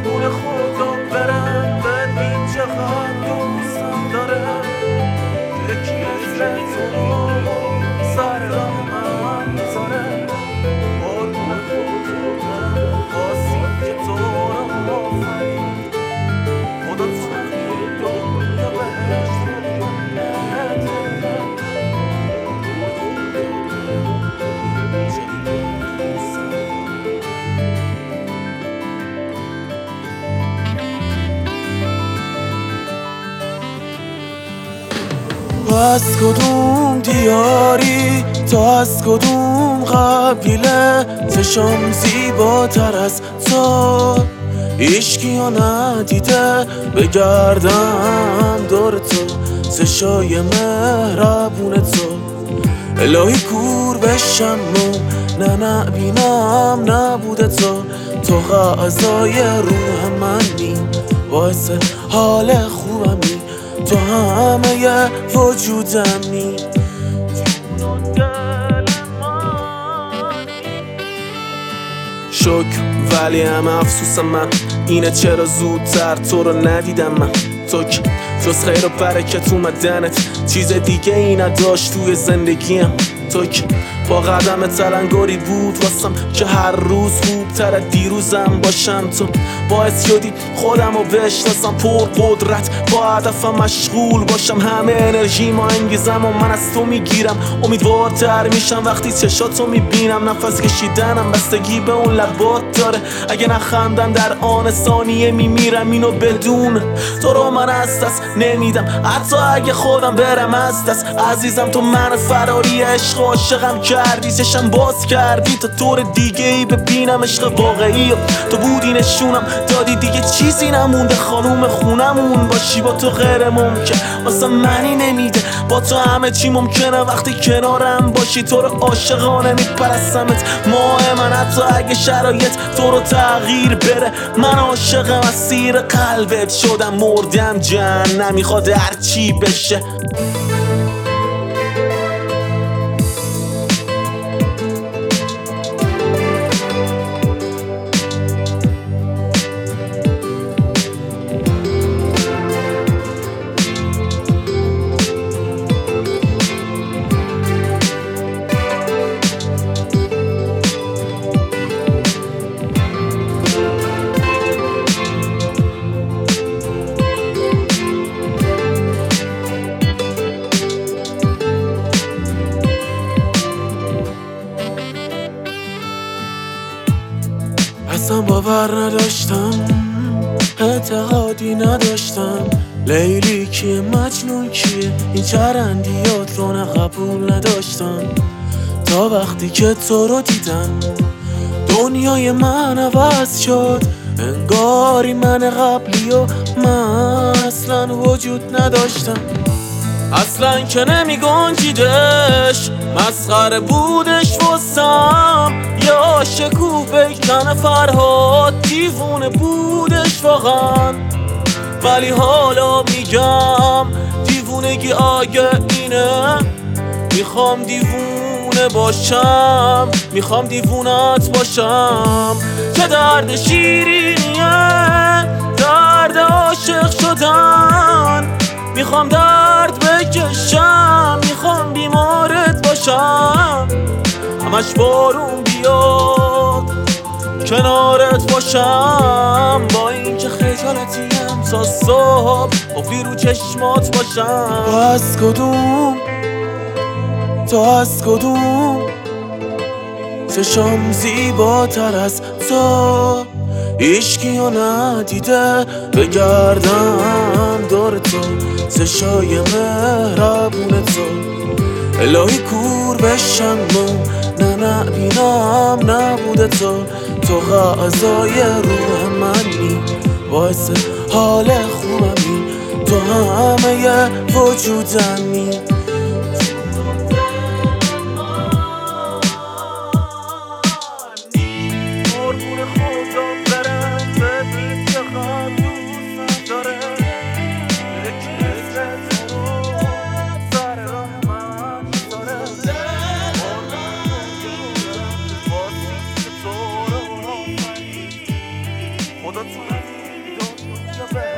قربون خدا برم ببین چقدر دوستم دارم یکی مثل تو سر راه من میذاره قربون خدا برم واسه که تو رو آفرید خدا توی دنیا بهشت تو از کدوم دیاری، تو از کدوم قبیله، چشم زیباتر از تو هیچکیو ندیده، بگردم دور تو چشای مهربون تو الهی کور بشم نه نبینم نبوده تو غذای روح منی باعث حال خوبمی تو همه وجودمی شکر ولی هم افسوس من اینه چرا زودتر تو رو ندیدم من تو که جز خیر و برکت اومدنت چیز دیگه ای نداشت توی زندگیم تو که با قدم تلنگاری بود واسم که هر روز خوبتر از دیروزم باشم تو باعث شدی خودم رو بشناسم پر قدرت با هدفم مشغول باشم همه انرژی ما انگیزم و من از تو میگیرم امیدوارتر میشم وقتی چشاتو میبینم نفس کشیدنم بستگی به اون لبات داره اگه نخندم در آن ثانیه میمیرم اینو بدون تو رو من از دست نمیدم حتی اگه خودم برم از دست عزیزم تو من فراری عشق عاشقم کردی چشم باز کردی تا طور دیگه ای ببینم عشق واقعی تو بودی نشونم دادی دیگه چیزی نمونده خانوم خونمون باشی با تو غیر ممکن واسه منی نمیده با تو همه چی ممکنه وقتی کنارم باشی تو رو عاشقانه میپرستمت ماه من حتی اگه شرایط تو رو تغییر بره من عاشقم اسیر قلبت شدم مردم جهنم میخواد هرچی بشه اصلا باور نداشتم اعتقادی نداشتم لیلی کیه مجنون کیه این چرندیات رو نه قبول نداشتم تا وقتی که تو رو دیدم دنیای من عوض شد انگاری من قبلی و من اصلا وجود نداشتم اصلا که نمی گنجیدش مسخره بودش واسم یا شکوه پیکن فرهاد دیوونه بودش واقعا ولی حالا میگم دیوونگی آگه اینه میخوام دیوونه باشم میخوام دیوونت باشم که درد شیرینیه درد عاشق شدن میخوام درد بکشم میخوام بیمارت باشم همش بارون بیاد کنارت باشم با اینکه خجالتیم تا صبح قفلی رو چشمات باشم تو از کدوم چشم زیباتر از تو هیچکیو ندیده بگردم دور تو چشای مهربون تو الهی کور بشم نه نبینم نبوده تو غذای روح منی باعث حال خوبمی تو همه وجودمی خدا خرابه.